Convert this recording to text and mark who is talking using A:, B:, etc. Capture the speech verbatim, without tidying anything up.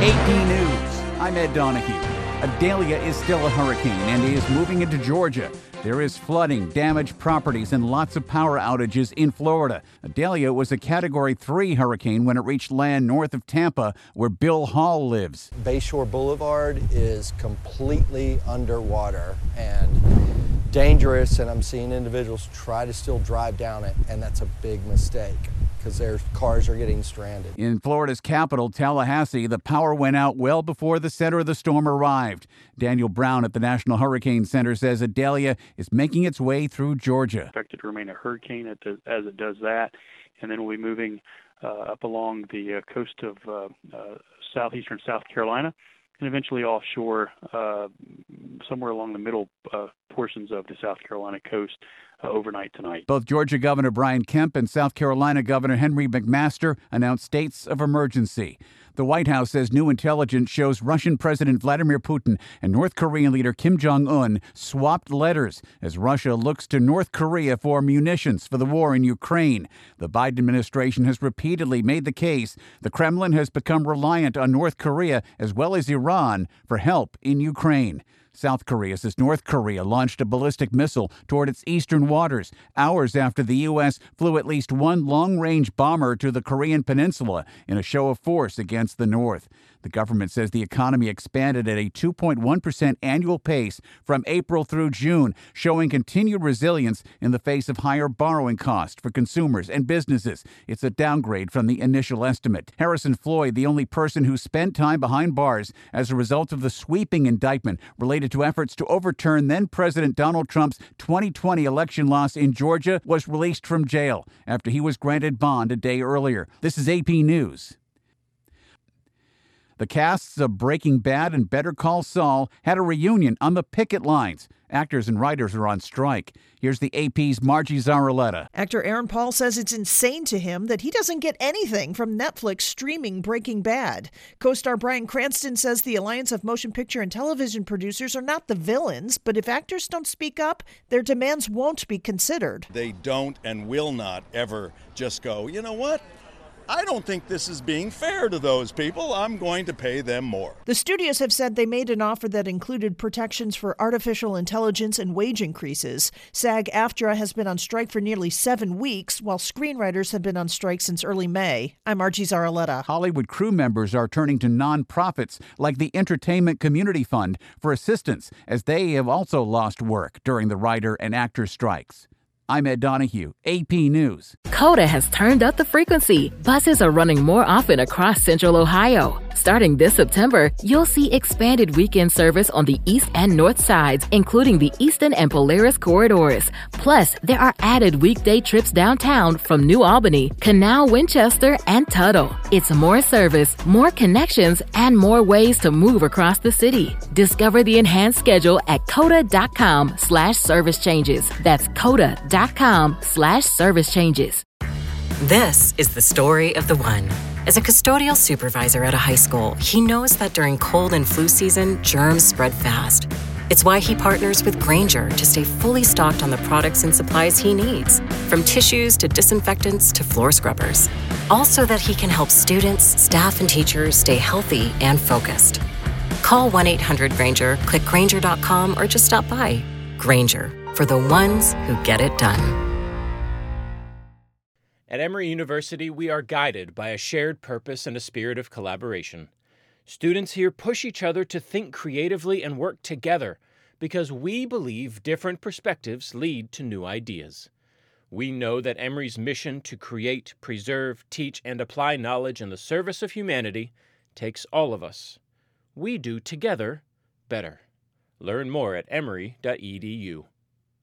A: A P News, I'm Ed Donahue. Idalia is still a hurricane and is moving into Georgia. There is flooding, damaged properties, and lots of power outages in Florida. Idalia was a Category three hurricane when it reached land north of Tampa, where Bill Hall lives.
B: Bayshore Boulevard is completely underwater and dangerous, and I'm seeing individuals try to still drive down it, and that's a big mistake because their cars are getting stranded.
A: In Florida's capital, Tallahassee, the power went out well before the center of the storm arrived. Daniel Brown at the National Hurricane Center says Idalia is making its way through Georgia.
C: Expected to remain a hurricane as it does that, and then we'll be moving uh, up along the uh, coast of uh, uh, southeastern South Carolina, and eventually offshore uh, somewhere along the middle uh, portions of the South Carolina coast uh, overnight tonight.
A: Both Georgia Governor Brian Kemp and South Carolina Governor Henry McMaster announced states of emergency. The White House says new intelligence shows Russian President Vladimir Putin and North Korean leader Kim Jong-un swapped letters as Russia looks to North Korea for munitions for the war in Ukraine. The Biden administration has repeatedly made the case the Kremlin has become reliant on North Korea as well as Iran for help in Ukraine. South Korea says North Korea launched a ballistic missile toward its eastern waters hours after the U S flew at least one long-range bomber to the Korean peninsula in a show of force against the North. The government says the economy expanded at a two point one percent annual pace from April through June, showing continued resilience in the face of higher borrowing costs for consumers and businesses. It's a downgrade from the initial estimate. Harrison Floyd, the only person who spent time behind bars as a result of the sweeping indictment related to efforts to overturn then-President Donald Trump's twenty twenty election loss in Georgia, was released from jail after he was granted bond a day earlier. This is A P News. The casts of Breaking Bad and Better Call Saul had a reunion on the picket lines. Actors and writers are on strike. Here's the A P's Margie Zaraletta.
D: Actor Aaron Paul says it's insane to him that he doesn't get anything from Netflix streaming Breaking Bad. Co-star Bryan Cranston says the Alliance of Motion Picture and Television Producers are not the villains, but if actors don't speak up, their demands won't be considered.
E: They don't and will not ever just go, you know what? I don't think this is being fair to those people. I'm going to pay them more.
D: The studios have said they made an offer that included protections for artificial intelligence and wage increases. SAG-AFTRA has been on strike for nearly seven weeks, while screenwriters have been on strike since early May. I'm Margie Zaraletta.
A: Hollywood crew members are turning to nonprofits like the Entertainment Community Fund for assistance, as they have also lost work during the writer and actor strikes. I'm Ed Donahue, A P News.
F: Coda has turned up the frequency. Buses are running more often across Central Ohio. Starting this September, you'll see expanded weekend service on the east and north sides, including the Easton and Polaris corridors. Plus, there are added weekday trips downtown from New Albany, Canal, Winchester, and Tuttle. It's more service, more connections, and more ways to move across the city. Discover the enhanced schedule at coda.com slash service changes. That's coda.com slash service changes.
G: This is the story of the one. As a custodial supervisor at a high school, he knows that during cold and flu season, germs spread fast. It's why he partners with Grainger to stay fully stocked on the products and supplies he needs, from tissues to disinfectants to floor scrubbers. All so that he can help students, staff, and teachers stay healthy and focused. Call one eight hundred Grainger, click Grainger dot com, or just stop by. Grainger, for the ones who get it done.
H: At Emory University, we are guided by a shared purpose and a spirit of collaboration. Students here push each other to think creatively and work together because we believe different perspectives lead to new ideas. We know that Emory's mission to create, preserve, teach, and apply knowledge in the service of humanity takes all of us. We do together better. Learn more at emory dot e d u.